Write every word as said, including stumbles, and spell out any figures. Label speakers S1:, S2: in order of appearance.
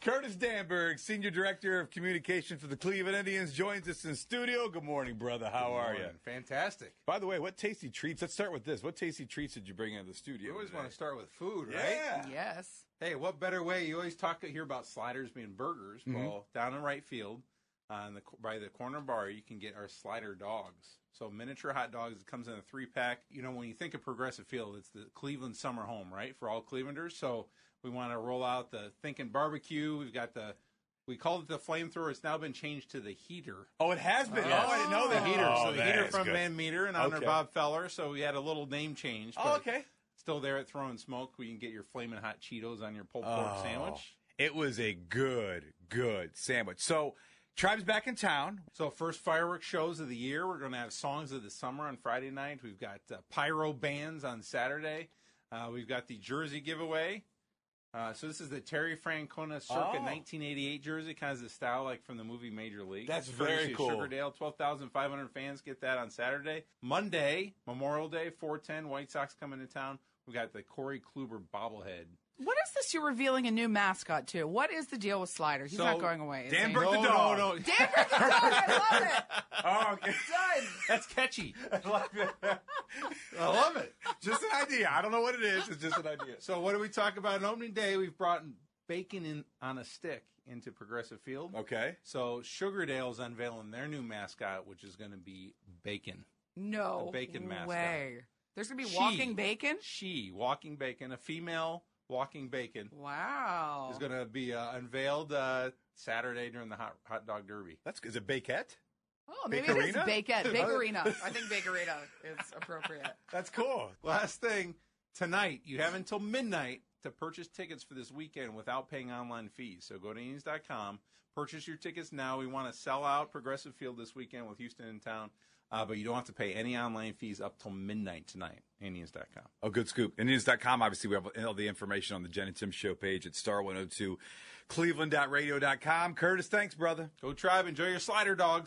S1: Curtis Danberg, Senior Director of Communication for the Cleveland Indians, joins us in studio. Good morning, brother. How
S2: Good
S1: are
S2: morning.
S1: you?
S2: Fantastic.
S1: By the way, what tasty treats? Let's start with this. What tasty treats did you bring into the studio?
S2: You always
S1: today?
S2: want to start with food, right?
S1: Yeah.
S3: Yes.
S2: Hey, what better way? You always talk hear about sliders being burgers.
S1: Mhm.
S2: Well, down in right field, uh, in the, by the corner bar, you can get our slider dogs. So miniature hot dogs. It comes in a three-pack. You know, when you think of Progressive Field, it's the Cleveland summer home, right, for all Clevelanders. So we want to roll out the Thinking Barbecue. We've got the, we called it the Flamethrower. It's now been changed to the Heater.
S1: Oh, it has been.
S2: Yes.
S1: Oh, I didn't know
S2: The
S1: that.
S2: Heater.
S1: Oh,
S2: so the
S1: that
S2: Heater
S1: is
S2: from
S1: good.
S2: Van Meter in honor
S1: Okay.
S2: of Bob Feller. So we had a little name change.
S1: Oh,
S2: but
S1: okay.
S2: Still there at Throwing Smoke. We can get your flaming hot Cheetos on your pulled pork
S1: Oh,
S2: sandwich.
S1: It was a good, good sandwich. So, Tribe's back in town.
S2: So first fireworks shows of the year. We're going to have Songs of the Summer on Friday night. We've got uh, pyro bands on Saturday. Uh, we've got the jersey giveaway. Uh, so this is the Terry Francona circa
S1: Oh.
S2: nineteen eighty-eight jersey, kind of the style like from the movie Major League.
S1: That's
S2: Courtesy
S1: very
S2: of
S1: cool.
S2: Sugardale, twelve thousand five hundred fans get that on Saturday. Monday, Memorial Day, four ten, White Sox coming to town. We've got the Corey Kluber bobblehead.
S3: What is this you're revealing a new mascot to? What is the deal with Slider? He's
S2: So,
S3: not going away. is he?
S1: Danberg the
S2: no,
S1: dog.
S2: no, no.
S3: Danberg the dog. I love it.
S1: Oh, okay.
S3: Done.
S2: That's catchy.
S1: I love it.
S2: I love it.
S1: Just an idea. I don't know what it is. It's just an idea.
S2: So what do we talk about on opening day? We've brought bacon in on a stick into Progressive Field.
S1: Okay.
S2: So Sugardale's unveiling their new mascot, which is going to be Bacon.
S3: No
S2: The bacon mascot.
S3: way. There's going to be
S2: She-
S3: walking bacon?
S2: She, walking bacon, a female walking bacon,
S3: Wow.
S2: is going to be uh, unveiled uh, Saturday during the hot, hot dog derby.
S1: That's is it Bakette?
S3: Oh, maybe it is
S1: Bakerina?
S3: Bacon. Bakerina. I think Bakerina is appropriate.
S1: That's cool.
S2: Last thing, tonight, you have until midnight to purchase tickets for this weekend without paying online fees. So go to Indians dot com, purchase your tickets now. We want to sell out Progressive Field this weekend with Houston in town, uh, but you don't have to pay any online fees up till midnight tonight. Indians dot com.
S1: Oh, good scoop. Indians dot com, obviously, we have all the information on the Jen and Tim show page at star one oh two, cleveland dot radio dot com. Curtis, thanks, brother.
S2: Go Tribe. Enjoy your slider dogs.